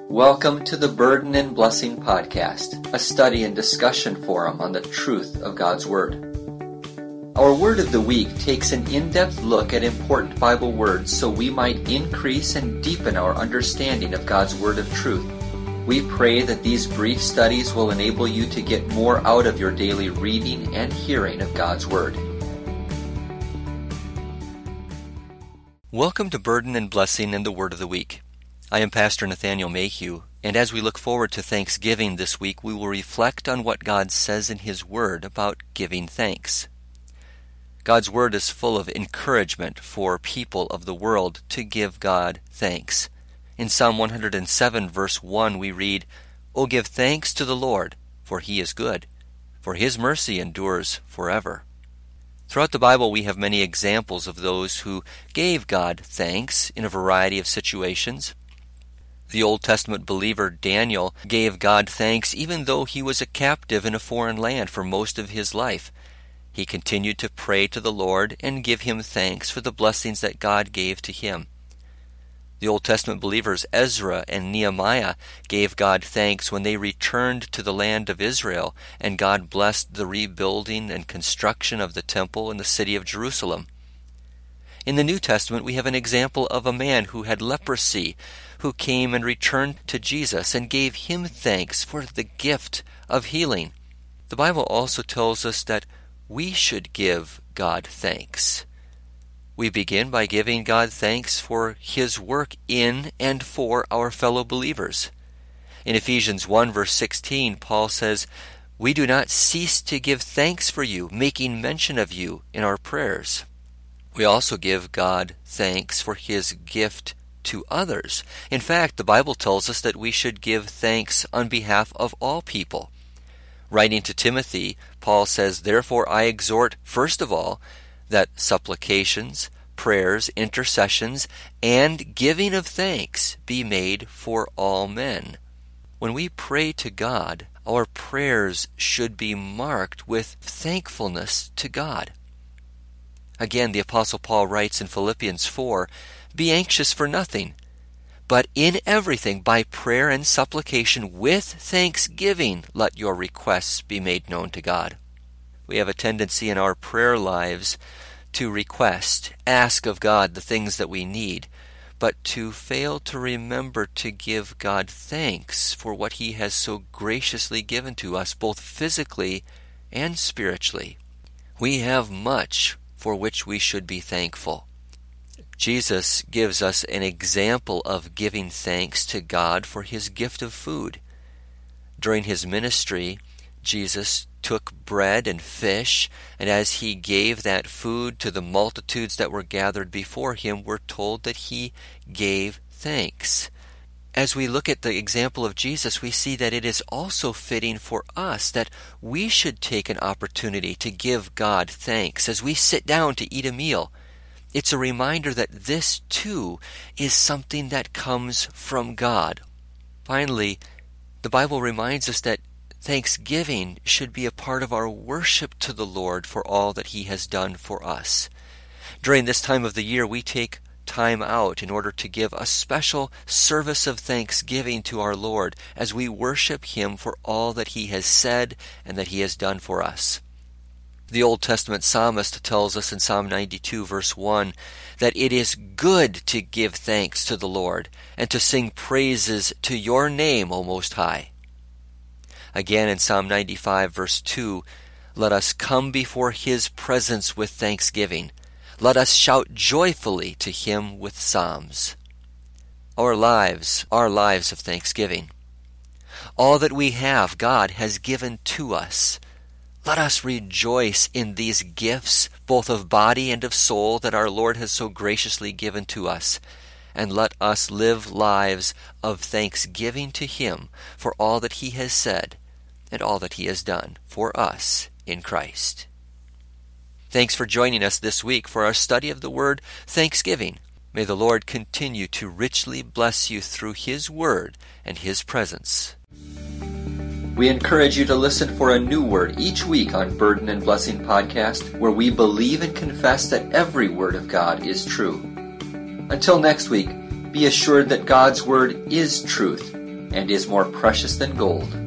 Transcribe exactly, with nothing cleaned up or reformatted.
Welcome to the Burden and Blessing Podcast, a study and discussion forum on the truth of God's Word. Our Word of the Week takes an in-depth look at important Bible words so we might increase and deepen our understanding of God's Word of truth. We pray that these brief studies will enable you to get more out of your daily reading and hearing of God's Word. Welcome to Burden and Blessing and the Word of the Week. I am Pastor Nathaniel Mayhew, and as we look forward to Thanksgiving this week, we will reflect on what God says in His Word about giving thanks. God's Word is full of encouragement for people of the world to give God thanks. In Psalm one hundred seven, verse one, we read, "O give thanks to the Lord, for He is good, for His mercy endures forever." Throughout the Bible, we have many examples of those who gave God thanks in a variety of situations. The Old Testament believer Daniel gave God thanks even though he was a captive in a foreign land for most of his life. He continued to pray to the Lord and give Him thanks for the blessings that God gave to him. The Old Testament believers Ezra and Nehemiah gave God thanks when they returned to the land of Israel, and God blessed the rebuilding and construction of the temple in the city of Jerusalem. In the New Testament, we have an example of a man who had leprosy, who came and returned to Jesus and gave Him thanks for the gift of healing. The Bible also tells us that we should give God thanks. We begin by giving God thanks for His work in and for our fellow believers. In Ephesians one, verse sixteen, Paul says, "We do not cease to give thanks for you, making mention of you in our prayers." We also give God thanks for His gift to others. In fact, the Bible tells us that we should give thanks on behalf of all people. Writing to Timothy, Paul says, "Therefore I exhort, first of all, that supplications, prayers, intercessions, and giving of thanks be made for all men." When we pray to God, our prayers should be marked with thankfulness to God. Again, the Apostle Paul writes in Philippians four, "Be anxious for nothing, but in everything by prayer and supplication with thanksgiving let your requests be made known to God." We have a tendency in our prayer lives to request, ask of God the things that we need, but to fail to remember to give God thanks for what He has so graciously given to us, both physically and spiritually. We have much for which we should be thankful. Jesus gives us an example of giving thanks to God for His gift of food. During His ministry, Jesus took bread and fish, and as He gave that food to the multitudes that were gathered before Him, we're told that He gave thanks. As we look at the example of Jesus, we see that it is also fitting for us that we should take an opportunity to give God thanks as we sit down to eat a meal. It's a reminder that this, too, is something that comes from God. Finally, the Bible reminds us that thanksgiving should be a part of our worship to the Lord for all that He has done for us. During this time of the year, we take time out in order to give a special service of thanksgiving to our Lord as we worship Him for all that He has said and that He has done for us. The Old Testament psalmist tells us in Psalm ninety-two, verse one, that it is good to give thanks to the Lord and to sing praises to Your name, O Most High. Again in Psalm ninety-five, verse two, "Let us come before His presence with thanksgiving. Let us shout joyfully to Him with psalms." Our lives are lives of thanksgiving. All that we have, God has given to us. Let us rejoice in these gifts, both of body and of soul, that our Lord has so graciously given to us. And let us live lives of thanksgiving to Him for all that He has said and all that He has done for us in Christ. Thanks for joining us this week for our study of the word Thanksgiving. May the Lord continue to richly bless you through His Word and His presence. We encourage you to listen for a new word each week on Burden and Blessing Podcast, where we believe and confess that every word of God is true. Until next week, be assured that God's Word is truth, and is more precious than gold,